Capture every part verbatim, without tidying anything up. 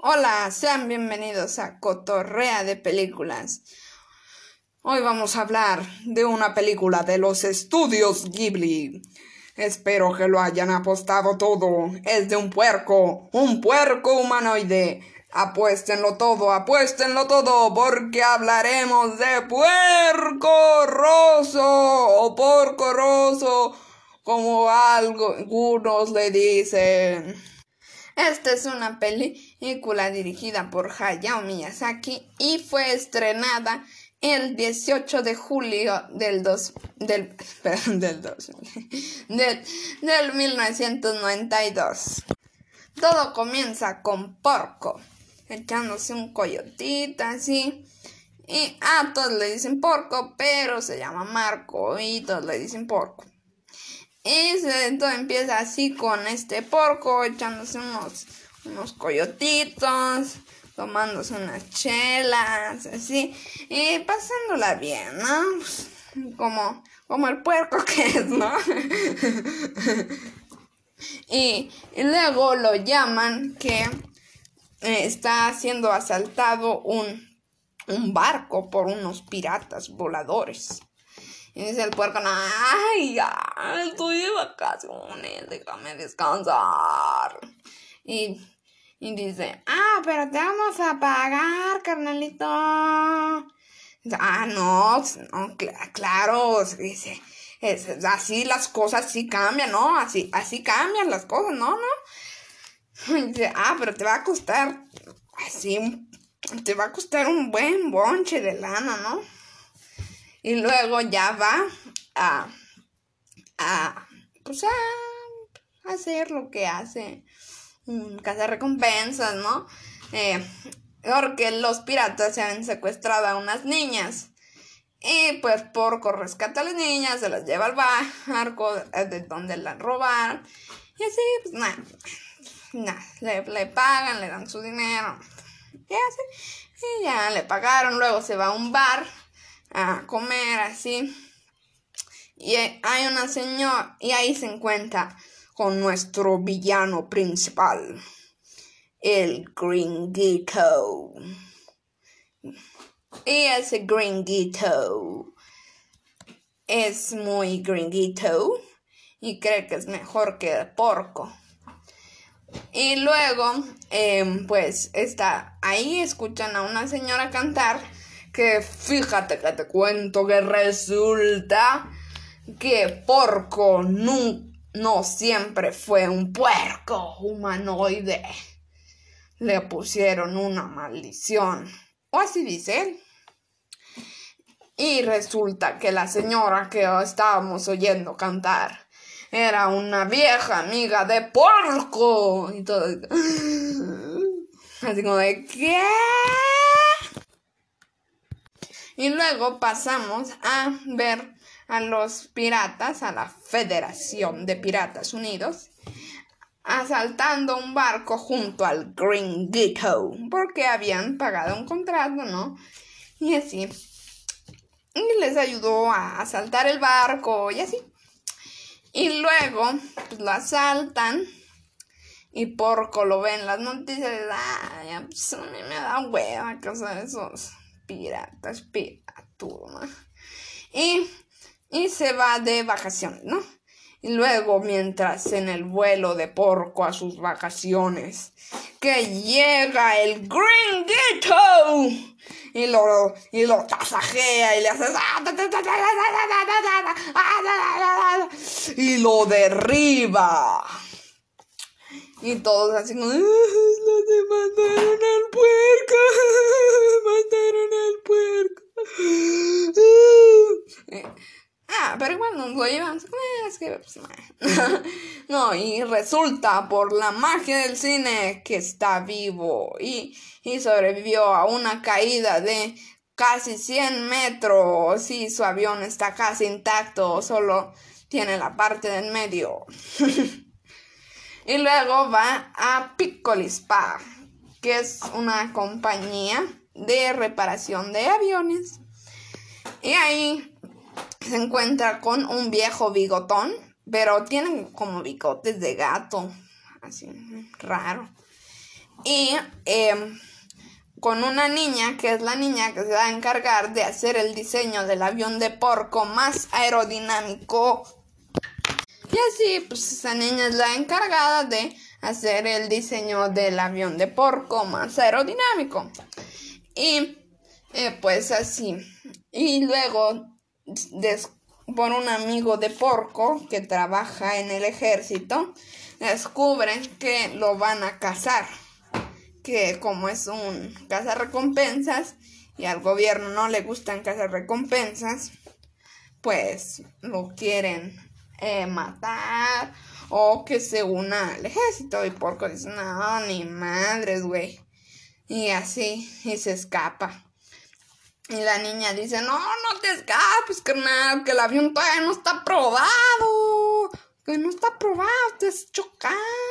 Hola, sean bienvenidos a Cotorrea de Películas. Hoy vamos a hablar de una película de los estudios Ghibli. Espero que lo hayan apostado todo. Es de un puerco, un puerco humanoide. Apuéstenlo todo, apuéstenlo todo, porque hablaremos de Puerco Rosso o Porco Rosso, como algo, algunos le dicen. Esta es una película dirigida por Hayao Miyazaki y fue estrenada el dieciocho de julio del, dos, del, perdón, del, dos, del, del mil novecientos noventa y dos. Todo comienza con Porco echándose un coyotito así. Y a todos le dicen Porco, pero se llama Marco y todos le dicen Porco. Y se, todo empieza así con este porco echándose unos, unos coyotitos, tomándose unas chelas, así, y pasándola bien, ¿no? Pues, como, como el puerco que es, ¿no? y, y luego lo llaman que eh, está siendo asaltado un, un barco por unos piratas voladores. Y dice el puerco, ay, ya, estoy de vacaciones, déjame descansar. Y, y dice, ah, pero te vamos a pagar, carnalito. Dice, ah, no, no cl- claro, dice, es, es así las cosas sí cambian, ¿no? Así, así cambian las cosas, ¿no? ¿No? Y dice, ah, pero te va a costar, así, te va a costar un buen bonche de lana, ¿no? Y luego ya va a, a, pues a hacer lo que hace un cazarrecompensas, ¿no? Eh, porque los piratas se han secuestrado a unas niñas. Y pues Porco rescata a las niñas, se las lleva al barco de donde las robaron. Y así, pues nada, nada, le, le pagan, le dan su dinero. Y así, y ya le pagaron, luego se va a un bar a comer así. Y hay una señora, y ahí se encuentra con nuestro villano principal, el Gringuito. Y ese Gringuito es muy Gringuito y cree que es mejor que el porco. Y luego, eh, pues, está ahí, escuchan a una señora cantar, que fíjate que te cuento que resulta que Porco no, no siempre fue un puerco humanoide. Le pusieron una maldición, o así dice él. Y resulta que la señora que estábamos oyendo cantar era una vieja amiga de Porco. Y todo así como de ¿qué? Y luego pasamos a ver a los piratas, a la Federación de Piratas Unidos, asaltando un barco junto al Gringuito, porque habían pagado un contrato, ¿no? Y así. Y les ayudó a asaltar el barco y así. Y luego, pues lo asaltan. Y Porco lo ve en las noticias y dice, ay, pues a mí me da hueva que son esos piratas, piratudos, ¿no? Y, y se va de vacaciones, ¿no? Y luego, mientras en el vuelo de Porco a sus vacaciones, que llega el Gringuito y lo, y lo tasajea y le hace y lo derriba. Y todos así como, los de mataron al puerco, mataron al puerco. Ah, pero igual nos lo llevamos. Es que, pues, no, y resulta por la magia del cine que está vivo y, y sobrevivió a una caída de casi cien metros y su avión está casi intacto, solo tiene la parte del medio. Y luego va a Piccoli Spa, que es una compañía de reparación de aviones. Y ahí se encuentra con un viejo bigotón, pero tienen como bigotes de gato, así raro. y eh, con una niña, que es la niña que se va a encargar de hacer el diseño del avión de Porco más aerodinámico. Y así, pues esa niña es la encargada de hacer el diseño del avión de Porco más aerodinámico. Y eh, pues así. Y luego, des- por un amigo de Porco que trabaja en el ejército, descubren que lo van a cazar. Que como es un cazarrecompensas y al gobierno no le gustan cazarrecompensas, pues lo quieren eh, matar o que se una al ejército. Y Porco dice, no, ni madres, güey. Y así, y se escapa. Y la niña dice, no, no te escapes, carnal, que el avión todavía no está probado. Que no está probado, te vas a chocar.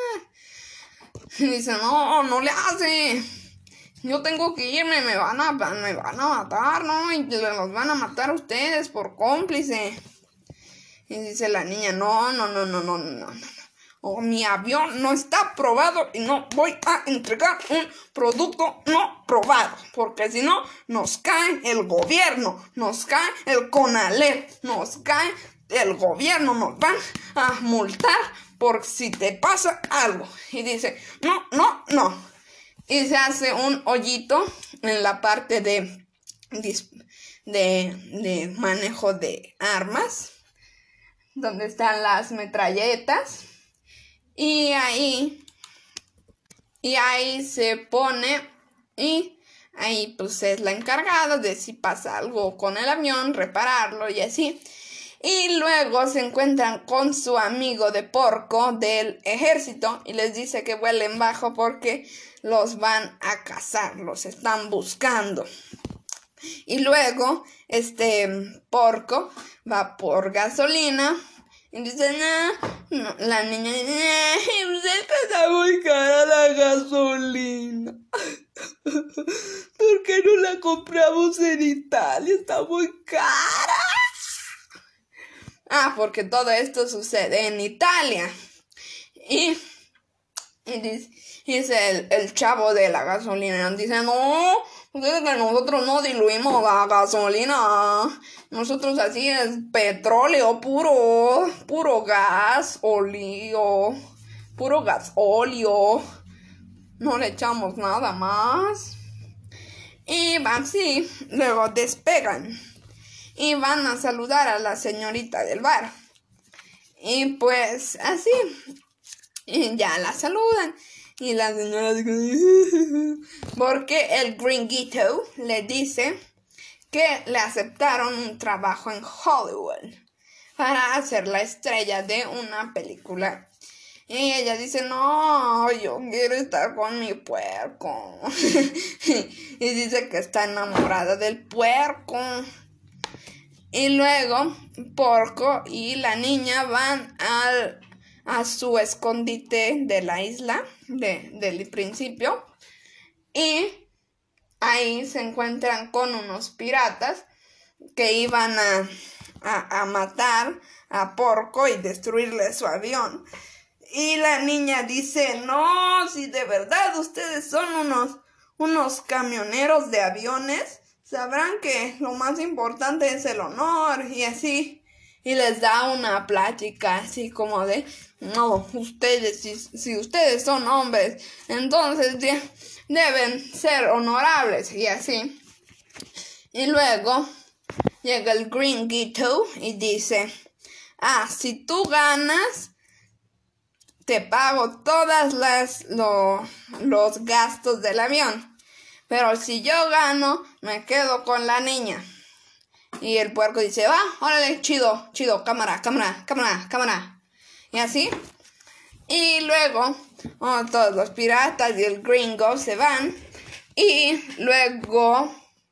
Y dice, no, no le hace. Yo tengo que irme, me van a, me van a matar, ¿no? Y los van a matar a ustedes por cómplice. Y dice la niña, no, no, no, no, no, no, no. Oh, mi avión no está probado y no voy a entregar un producto no probado, porque si no, nos cae el gobierno, nos cae el CONALEP, nos cae el gobierno, nos van a multar por si te pasa algo. Y dice, no, no, no. Y se hace un hoyito en la parte de, de, de manejo de armas, donde están las metralletas. Y ahí, y ahí se pone, y ahí pues es la encargada de si pasa algo con el avión, repararlo y así. Y luego se encuentran con su amigo de Porco del ejército y les dice que vuelen bajo porque los van a cazar, los están buscando. Y luego este Porco va por gasolina. Y dice, no, no, la niña dice, pues es que está muy cara la gasolina. ¿Por qué no la compramos en Italia? Está muy cara. Ah, porque todo esto sucede en Italia. Y, y dice, dice el, el chavo de la gasolina, dice, no, ustedes que nosotros no diluimos la gasolina. Nosotros así es petróleo puro, puro gas, óleo, puro gas, óleo. No le echamos nada más. Y así, luego despegan. Y van a saludar a la señorita del bar. Y pues así, y ya la saludan. Y la señora dice, porque el gringuito le dice que le aceptaron un trabajo en Hollywood para hacer la estrella de una película. Y ella dice, no, yo quiero estar con mi puerco. Y dice que está enamorada del puerco. Y luego Porco y la niña van al, a su escondite de la isla de, del principio. Y ahí se encuentran con unos piratas que iban a, a, a matar a Porco y destruirle su avión. Y la niña dice, no, si de verdad ustedes son unos, unos camioneros de aviones, sabrán que lo más importante es el honor y así. Y les da una plática así como de, no, ustedes, si, si ustedes son hombres, entonces de, deben ser honorables y así. Y luego llega el gringuito y dice, ah, si tú ganas, te pago todas las lo, los gastos del avión. Pero si yo gano, me quedo con la niña. Y el puerco dice, va, órale, chido, chido, cámara, cámara, cámara, cámara. Y así. Y luego, oh, todos los piratas y el gringo se van. Y luego,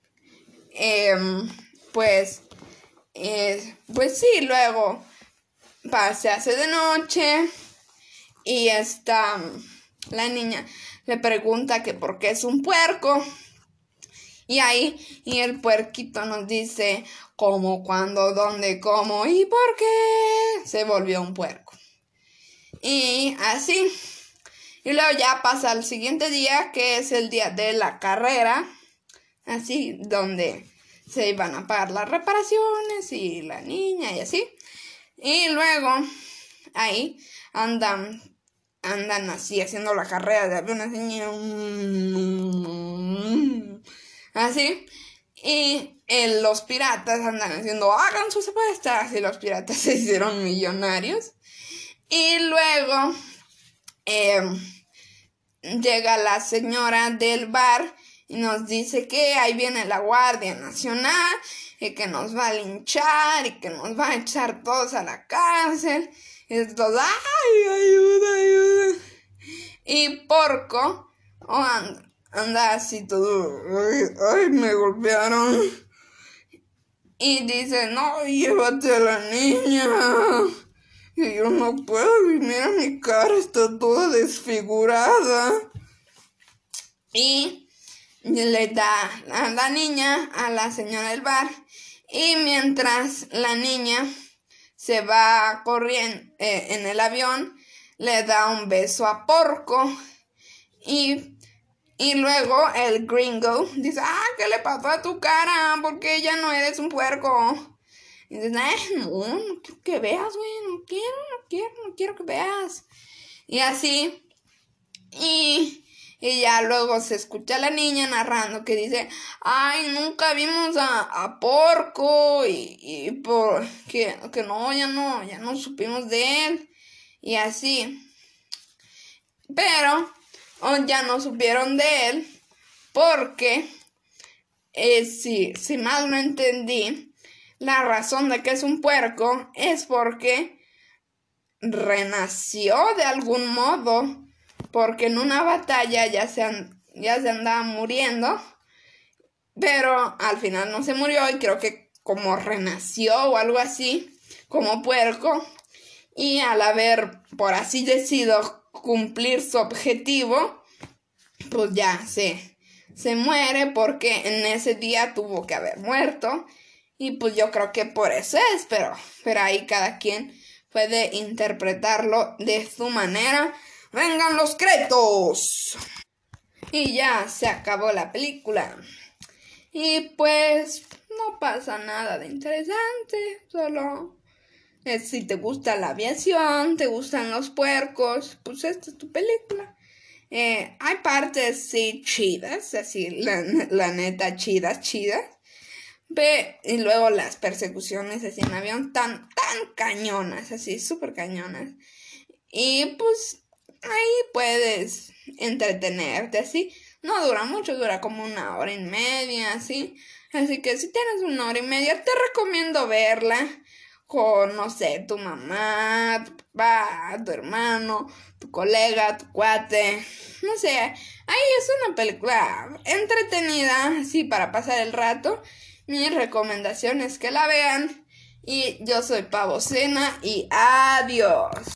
eh, pues, eh, pues sí, luego se hace de noche. Y esta, la niña le pregunta que por qué es un puerco. Y ahí, y el puerquito nos dice cómo, cuándo, dónde, cómo y por qué se volvió un puerco. Y así, Y luego ya pasa al siguiente día, que es el día de la carrera, así, donde se iban a pagar las reparaciones y la niña y así. Y luego ahí andan, andan así haciendo la carrera de aviones, así. Y eh, los piratas andan haciendo, hagan sus apuestas, y los piratas se hicieron millonarios. Y luego eh, llega la señora del bar y nos dice que ahí viene la Guardia Nacional y que nos va a linchar y que nos va a echar todos a la cárcel. Y todos, ¡ay, ayuda, ayuda! Y Porco oh, anda, anda así todo, ¡ay, ay, me golpearon! Y dice, no, llévate a la niña. Y yo no puedo, y mira mi cara, está toda desfigurada. Y le da a la niña a la señora del bar. Y mientras la niña se va corriendo eh, en el avión, le da un beso a Porco. Y, y luego el gringo dice, ah, ¿qué le pasó a tu cara? ¿Por qué ya no eres un puerco? Y dice, eh, no, no quiero que veas, güey, no quiero, no quiero, no quiero que veas. Y así, y, y ya luego se escucha a la niña narrando que dice, ay, nunca vimos a, a Porco, y, y por, que, que no, ya no, ya no supimos de él, y así. Pero oh, ya no supieron de él, porque, eh, si, si mal no entendí, la razón de que es un puerco es porque renació de algún modo, porque en una batalla ya se, an- ya se andaba muriendo, pero al final no se murió y creo que como renació o algo así, como puerco, y al haber, por así decirlo, cumplir su objetivo, pues ya se, se muere porque en ese día tuvo que haber muerto. Y pues yo creo que por eso es, pero, pero ahí cada quien puede interpretarlo de su manera. ¡Vengan los créditos! Y ya se acabó la película. Y pues no pasa nada de interesante, solo eh, si te gusta la aviación, te gustan los puercos, pues esta es tu película. Eh, hay partes sí chidas, así la, la neta chidas, chidas. Ve, y luego las persecuciones así en avión tan, tan cañonas, así, súper cañonas. Y pues ahí puedes entretenerte, así. No dura mucho, dura como una hora y media, así. Así que si tienes una hora y media, te recomiendo verla con, no sé, tu mamá, tu papá, tu hermano, tu colega, tu cuate. No sé, ahí es una película entretenida, así, para pasar el rato. Mi recomendación es que la vean. Y yo soy Pavo Cena y adiós.